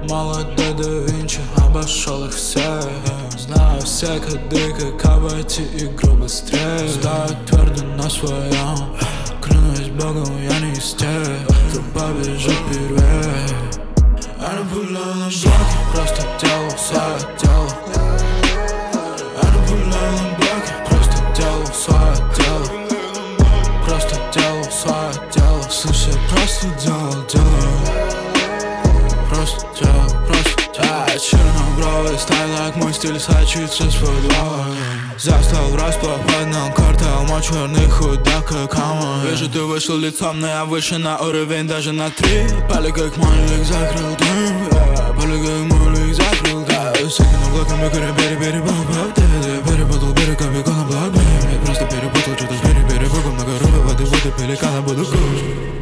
Мало до да Винчи, обошел их всех. Знаю все коды, как обойти игру быстрее. Стою твердо на своем, клянусь Богом, я не из тех, кто побежит первее. Я не пуляю на блоке, просто делаю свое дело. Я не пуляю на блоке, просто делаю свое дело. Просто делаю свое дело. Слышь, я просто делаю. Просто делаю. Чернобровый стайл, как мой стиль сочится с водой. Застал врасплох, поднял картел, мой черный худак, как камон. Вижу, ты вышел лицом, но я выше на уровень даже на 3. Пали как мальник закрыл дым, пали как мальник закрыл дым. Сыкнул блоками, перепутал берегом, бегу на блок. Просто перепутал что-то с перебогом, много рыбы, воды, пеликана, буду кушать.